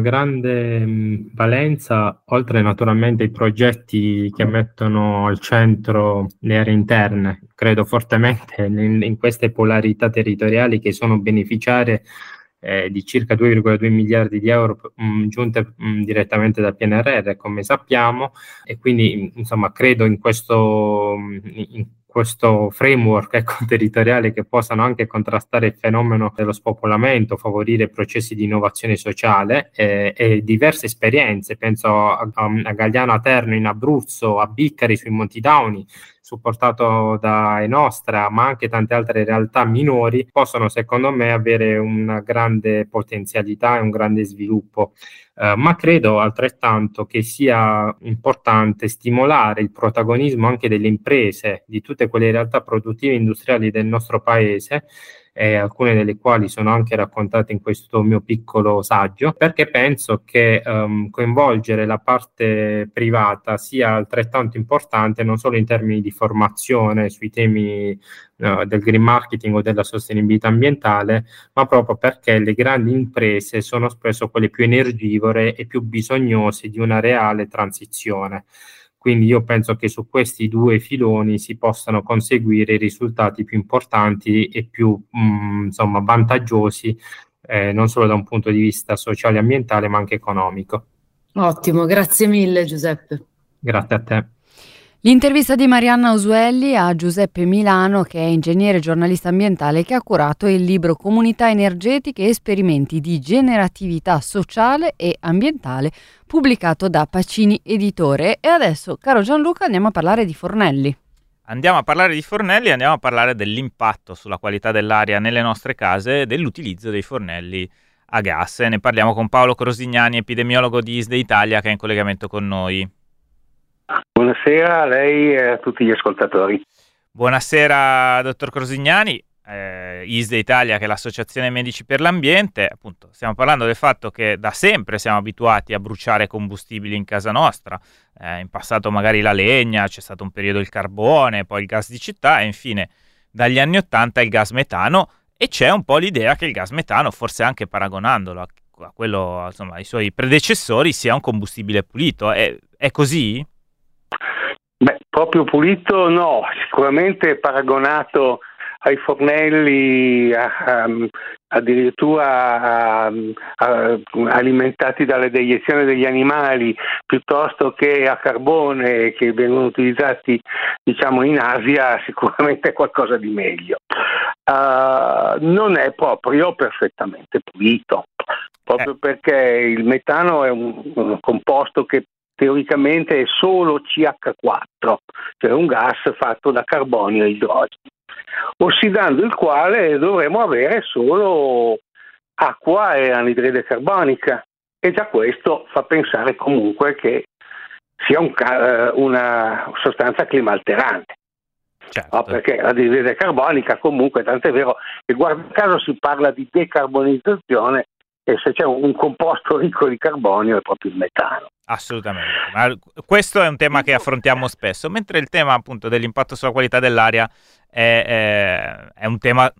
grande valenza, oltre naturalmente ai progetti che mettono al centro le aree interne, credo fortemente in queste polarità territoriali che sono beneficiarie di circa 2,2 miliardi di euro giunte direttamente dal PNRR, come sappiamo, e quindi credo in questo framework territoriale che possano anche contrastare il fenomeno dello spopolamento, favorire processi di innovazione sociale e diverse esperienze. Penso a Gagliano Terno in Abruzzo, a Biccari sui Monti Dauni, supportato da Enostra, ma anche tante altre realtà minori, possono secondo me avere una grande potenzialità e un grande sviluppo. Ma credo altrettanto che sia importante stimolare il protagonismo anche delle imprese, di tutte quelle realtà produttive industriali del nostro paese, alcune delle quali sono anche raccontate in questo mio piccolo saggio, perché penso che coinvolgere la parte privata sia altrettanto importante, non solo in termini di formazione sui temi del green marketing o della sostenibilità ambientale, ma proprio perché le grandi imprese sono spesso quelle più energivore e più bisognose di una reale transizione. Quindi io penso che su questi due filoni si possano conseguire i risultati più importanti e più vantaggiosi, non solo da un punto di vista sociale e ambientale, ma anche economico. Ottimo, grazie mille Giuseppe. Grazie a te. L'intervista di Marianna Usuelli a Giuseppe Milano, che è ingegnere e giornalista ambientale, che ha curato il libro Comunità energetiche e esperimenti di generatività sociale e ambientale, pubblicato da Pacini Editore. E adesso, caro Gianluca, andiamo a parlare di fornelli. Andiamo a parlare di fornelli e andiamo a parlare dell'impatto sulla qualità dell'aria nelle nostre case e dell'utilizzo dei fornelli a gas. Ne parliamo con Paolo Crosignani, epidemiologo di ISDE Italia, che è in collegamento con noi. Buonasera a lei e a tutti gli ascoltatori. Buonasera dottor Crosignani, ISDE Italia, che è l'Associazione Medici per l'Ambiente. Appunto, stiamo parlando del fatto che da sempre siamo abituati a bruciare combustibili in casa nostra, in passato magari la legna, c'è stato un periodo il carbone, poi il gas di città e infine dagli anni '80 il gas metano, e c'è un po' l'idea che il gas metano, forse anche paragonandolo a quello, insomma, ai suoi predecessori, sia un combustibile pulito. È così? Beh, proprio pulito no, sicuramente paragonato ai fornelli addirittura alimentati dalle deiezioni degli animali piuttosto che a carbone che vengono utilizzati diciamo in Asia, sicuramente è qualcosa di meglio. Non è proprio perfettamente pulito, proprio perché il metano è un composto che teoricamente è solo CH4, cioè un gas fatto da carbonio e idrogeno, ossidando il quale dovremo avere solo acqua e anidride carbonica, e già questo fa pensare comunque che sia una sostanza climalterante. Certo. No, perché l'anidride carbonica comunque, tant'è vero che guarda caso si parla di decarbonizzazione, e se c'è un composto ricco di carbonio è proprio il metano. Assolutamente, ma questo è un tema che affrontiamo spesso, mentre il tema appunto dell'impatto sulla qualità dell'aria è un tema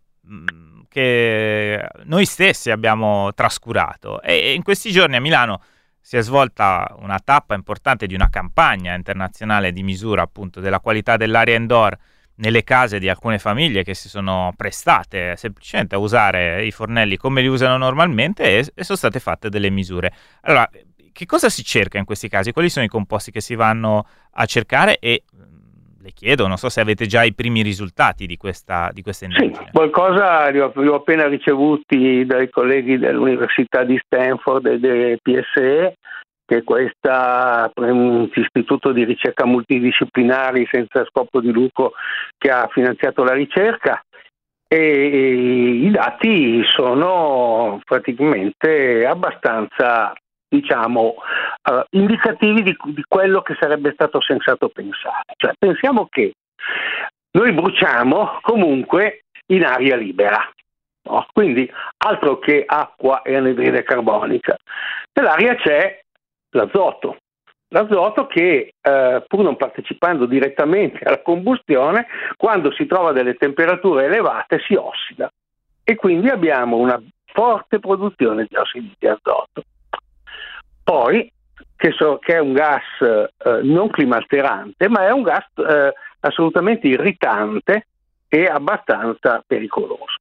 che noi stessi abbiamo trascurato, e in questi giorni a Milano si è svolta una tappa importante di una campagna internazionale di misura appunto della qualità dell'aria indoor nelle case di alcune famiglie che si sono prestate semplicemente a usare i fornelli come li usano normalmente, e sono state fatte delle misure. Allora, che cosa si cerca in questi casi? Quali sono i composti che si vanno a cercare? E le chiedo, non so se avete già i primi risultati di questa indagine. Sì, qualcosa li ho appena ricevuti dai colleghi dell'Università di Stanford e del PSE, che è un istituto di ricerca multidisciplinari senza scopo di lucro che ha finanziato la ricerca, e i dati sono praticamente abbastanza, diciamo, indicativi di quello che sarebbe stato sensato pensare. Cioè, pensiamo che noi bruciamo comunque in aria libera, no? Quindi altro che acqua e anidride carbonica. Nell'aria c'è l'azoto che pur non partecipando direttamente alla combustione, quando si trova a delle temperature elevate si ossida, e quindi abbiamo una forte produzione di ossidi di azoto. Poi, che è un gas non climalterante, ma è un gas assolutamente irritante e abbastanza pericoloso.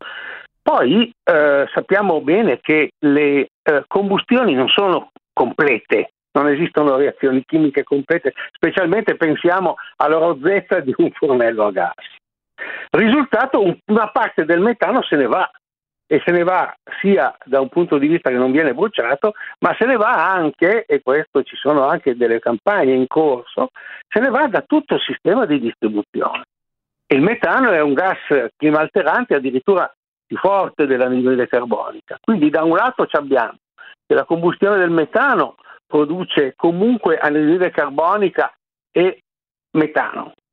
Poi sappiamo bene che le combustioni non sono complete, non esistono reazioni chimiche complete, specialmente pensiamo alla rozzezza di un fornello a gas. Risultato, una parte del metano se ne va, e se ne va sia da un punto di vista che non viene bruciato, ma se ne va anche, e questo ci sono anche delle campagne in corso, se ne va da tutto il sistema di distribuzione. E il metano è un gas climalterante addirittura più forte dell'anidride carbonica. Quindi da un lato abbiamo che la combustione del metano produce comunque anidride carbonica e metano,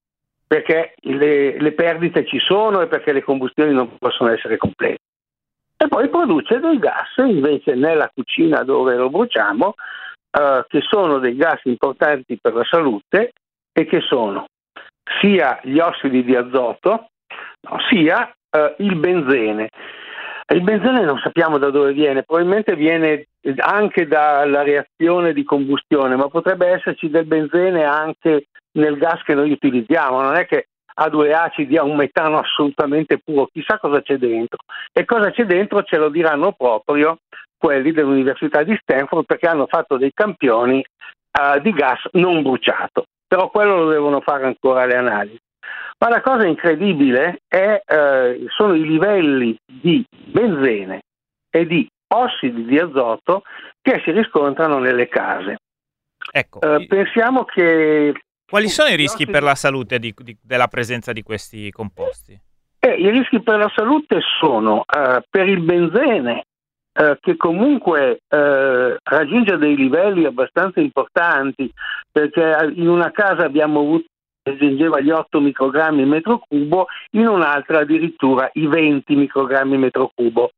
perché le perdite ci sono e perché le combustioni non possono essere complete. E poi produce dei gas invece nella cucina dove lo bruciamo, che sono dei gas importanti per la salute e che sono sia gli ossidi di azoto, sia il benzene. Il benzene non sappiamo da dove viene, probabilmente viene anche dalla reazione di combustione, ma potrebbe esserci del benzene anche nel gas che noi utilizziamo. Non è che A2A dia un metano assolutamente puro, chissà cosa c'è dentro. E cosa c'è dentro ce lo diranno proprio quelli dell'Università di Stanford, perché hanno fatto dei campioni di gas non bruciato, però quello lo devono fare ancora le analisi. Ma la cosa incredibile sono i livelli di benzene e di ossidi di azoto che si riscontrano nelle case. Ecco, pensiamo che... Quali sono i rischi per la salute della presenza di questi composti? I rischi per la salute sono per il benzene, che comunque raggiunge dei livelli abbastanza importanti, perché in una casa abbiamo avuto raggiungeva gli 8 microgrammi metro cubo, in un'altra addirittura i 20 microgrammi metro cubo.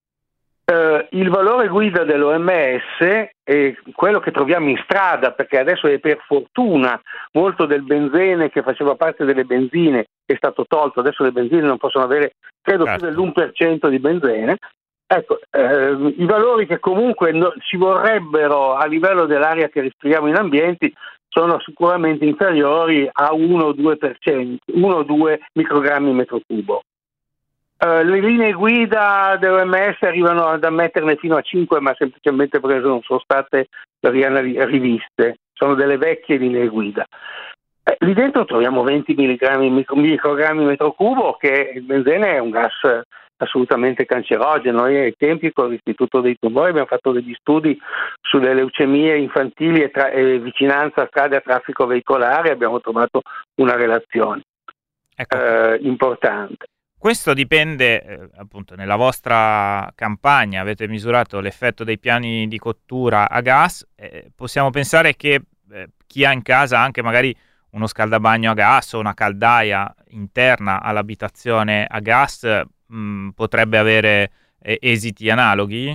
Il valore guida dell'OMS è quello che troviamo in strada, perché adesso è per fortuna molto del benzene che faceva parte delle benzine è stato tolto, adesso le benzine non possono avere credo più dell'1% di benzene. Ecco, i valori che comunque ci vorrebbero a livello dell'aria che respiriamo in ambienti sono sicuramente inferiori a 1 o 2 microgrammi metro cubo. Le linee guida dell'OMS arrivano ad ammetterne fino a 5, ma semplicemente perché non sono state riviste, sono delle vecchie linee guida. Lì dentro troviamo 20 microgrammi metro cubo, che il benzene è un gas assolutamente cancerogeno. Noi ai tempi con l'Istituto dei Tumori abbiamo fatto degli studi sulle leucemie infantili e vicinanza a strade a traffico veicolare, abbiamo trovato una relazione importante. Questo dipende, appunto, nella vostra campagna avete misurato l'effetto dei piani di cottura a gas, possiamo pensare che chi ha in casa anche magari uno scaldabagno a gas o una caldaia interna all'abitazione a gas potrebbe avere esiti analoghi?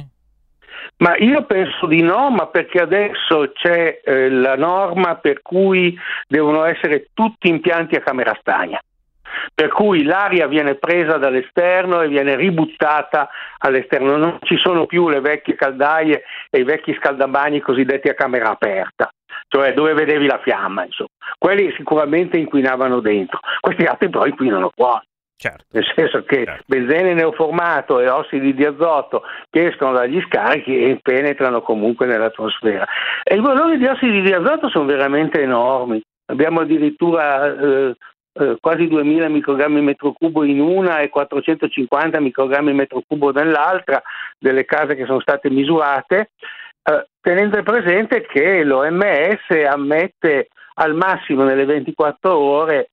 Ma io penso di no, ma perché adesso c'è la norma per cui devono essere tutti impianti a camera stagna, per cui l'aria viene presa dall'esterno e viene ributtata all'esterno, non ci sono più le vecchie caldaie e i vecchi scaldabagni cosiddetti a camera aperta, cioè dove vedevi la fiamma, insomma. Quelli sicuramente inquinavano dentro, questi altri però inquinano fuori. Certo. Nel senso che benzene neoformato e ossidi di azoto che escono dagli scarichi e penetrano comunque nell'atmosfera. E i valori di ossidi di azoto sono veramente enormi. Abbiamo addirittura quasi 2000 microgrammi metro cubo in una e 450 microgrammi metro cubo nell'altra delle case che sono state misurate, tenendo presente che l'OMS ammette al massimo nelle 24 ore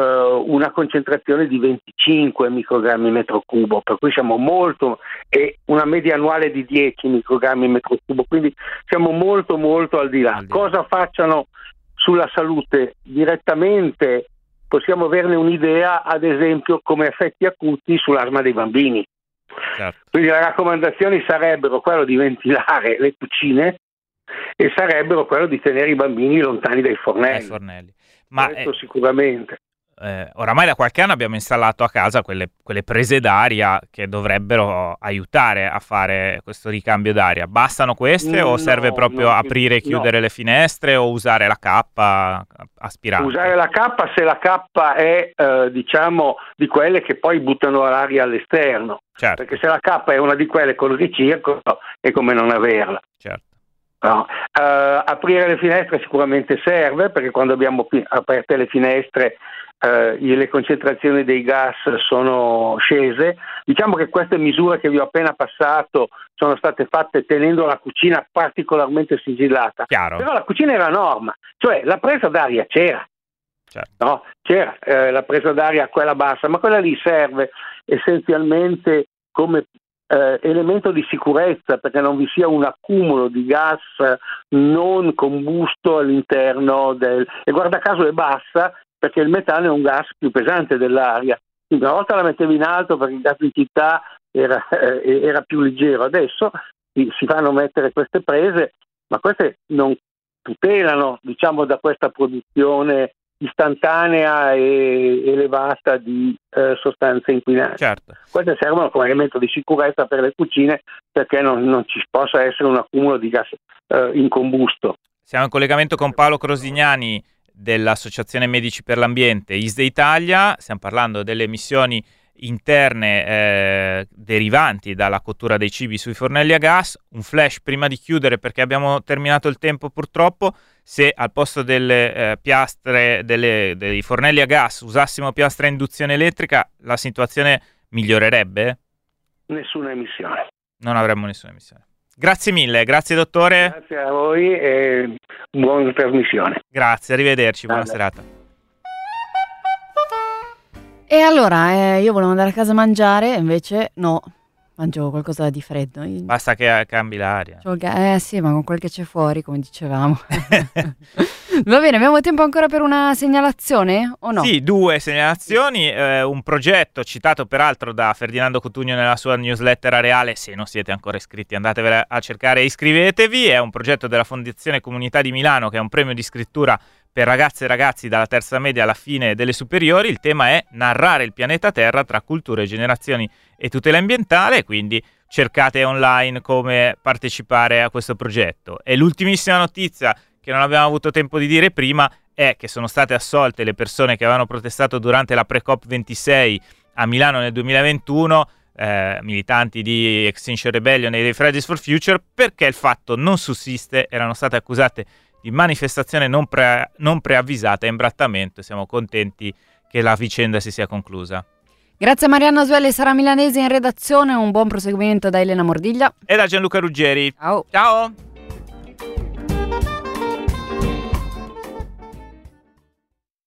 una concentrazione di 25 microgrammi metro cubo, per cui siamo molto, e una media annuale di 10 microgrammi metro cubo, quindi siamo molto molto al di là. Cosa facciano sulla salute direttamente? Possiamo averne un'idea, ad esempio, come effetti acuti sull'asma dei bambini. Certo. Quindi le raccomandazioni sarebbero quello di ventilare le cucine e sarebbero quello di tenere i bambini lontani dai fornelli. Ma questo sicuramente. Oramai da qualche anno abbiamo installato a casa quelle prese d'aria che dovrebbero aiutare a fare questo ricambio d'aria. Bastano queste o serve proprio aprire e chiudere le finestre o usare la cappa aspirante? Usare la cappa se la cappa è diciamo di quelle che poi buttano l'aria all'esterno. Certo. Perché se la cappa è una di quelle col ricircolo è come non averla. Certo. No. Aprire le finestre sicuramente serve, perché quando abbiamo aperte le finestre le concentrazioni dei gas sono scese. Diciamo che queste misure che vi ho appena passato sono state fatte tenendo la cucina particolarmente sigillata. Chiaro. Però la cucina era a norma, cioè la presa d'aria c'era. Certo. No? C'era la presa d'aria quella bassa, ma quella lì serve essenzialmente come elemento di sicurezza, perché non vi sia un accumulo di gas non combusto all'interno e guarda caso è bassa perché il metano è un gas più pesante dell'aria. Quindi una volta la mettevi in alto perché il gas in città era più leggero, adesso si fanno mettere queste prese, ma queste non tutelano, diciamo, da questa produzione istantanea e elevata di sostanze inquinanti. Certo. Queste servono come elemento di sicurezza per le cucine, perché non ci possa essere un accumulo di gas incombusto. Siamo in collegamento con Paolo Crosignani dell'Associazione Medici per l'Ambiente ISDE Italia. Stiamo parlando delle emissioni interne derivanti dalla cottura dei cibi sui fornelli a gas. Un flash prima di chiudere, perché abbiamo terminato il tempo purtroppo: se al posto delle piastre dei fornelli a gas usassimo piastre a induzione elettrica, la situazione migliorerebbe? Nessuna emissione. Non avremmo nessuna emissione. Grazie mille, grazie dottore. Grazie a voi e buona trasmissione. Grazie, arrivederci, buona serata. E allora, io volevo andare a casa a mangiare, invece no, mangio qualcosa di freddo. Basta che cambi l'aria. Sì, ma con quel che c'è fuori, come dicevamo. Va bene, abbiamo tempo ancora per una segnalazione o no? Sì, 2 segnalazioni, un progetto citato peraltro da Ferdinando Cotugno nella sua newsletter Areale. Se non siete ancora iscritti, andatevela a cercare e iscrivetevi. È un progetto della Fondazione Comunità di Milano, che è un premio di scrittura per ragazze e ragazzi dalla terza media alla fine delle superiori. Il tema è narrare il pianeta Terra tra culture, generazioni e tutela ambientale, quindi cercate online come partecipare a questo progetto. E l'ultimissima notizia, che non abbiamo avuto tempo di dire prima, è che sono state assolte le persone che avevano protestato durante la pre-COP26 a Milano nel 2021, militanti di Extinction Rebellion e dei Fridays for Future, perché il fatto non sussiste. Erano state accusate di manifestazione non preavvisata e imbrattamento. Siamo contenti che la vicenda si sia conclusa. Grazie a Marianna Suelli e Sara Milanesi in redazione, un buon proseguimento da Elena Mordiglia e da Gianluca Ruggeri. Ciao. Ciao.